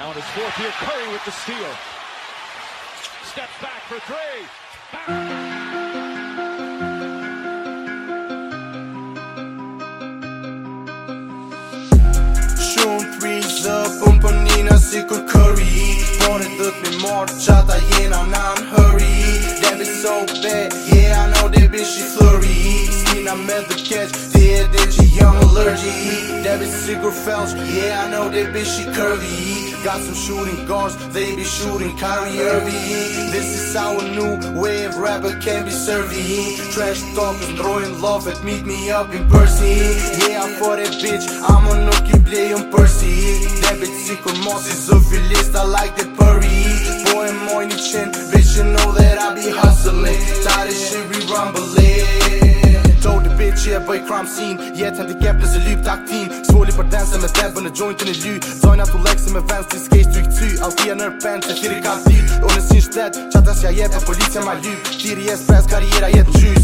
On his fourth year, Curry with the steal. Steps back for three. Shumë threes up, për Nina si kur Curry. Pore dhët me marrë qata jena non-hurry. That be so bad, yeah I know that bitch she flurry. Stina me the catch, yeah that she young allergy. That be sigur Felch, yeah I know that bitch she curvy. Got some shooting guards, they be shooting Kyrie Irving. This is our new way of rapper can be serving. Trash talkers throwing love at meet me up in person. Yeah for that bitch, I'ma nuk I play on Percy. That bitch sikur mos I zëfilist, I like that Purry. Boy and moj një qen, bitch you know that I be hustling. Tired of shit re-rumbling. Told the bitch yeah bëj crime scene. Jetën t'i kep nëse lyp taktin. Svoli për dense me debë në jointin e ly. Zojna t'u lekse me vens t'i skejsh t'u i këcy. Altia nër pen që thiri ka t'il. Unë si shtet, qata s'ja jep e policia ma lyp. Tiri jes pres, karriera jet n'gjys.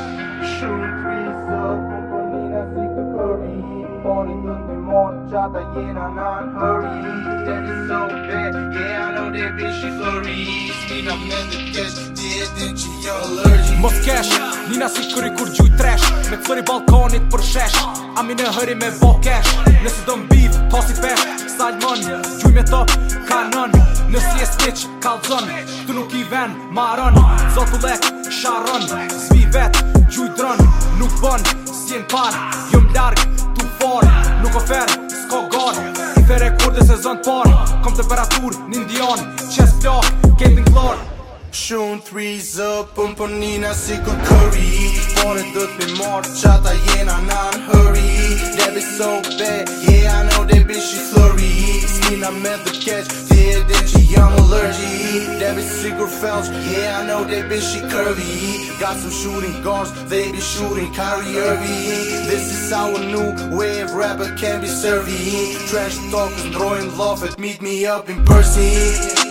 Shumë threes up, për Nina si kë Curry. Poni dhët me marrë qata jena non-hurry. That is so bad, yeah I know that bitch she flurry. Stina me the catch, yeah that she young allergy. Mos kesh, Nina si Curry kur gjuj tresh. Me t'flori balkonit për shesh. Ami në hëri me vo kesh. Nëse do m'biv, tosi pesh. Salmon, gjuj me top, kanon. Nësi e snitch, kalzon. Tu nuk I ven, maron. Zotu lek, sharon. Zvi vet, gjuj dron. Nuk bon, si en par. Jom larg, tu for. Nuk ofer, s'ko gar. I fe rekorde sezon t'par. Kom temperatur, n'indian. Qes flok, ketin glor. Shumë threes up, për Nina si kur Curry. Pore dhët me marrë qata jena non-hurry. That be so bad, yeah I know that bitch she flurry. Stina me the catch, yeah that she young allergy. That be sigur Felch, yeah I know that bitch she curvy. Got some shooting guards, they be shooting Kyrie Irving. This is our new way of rapper can be serving. Trash talkers throwing love at meet me up in person.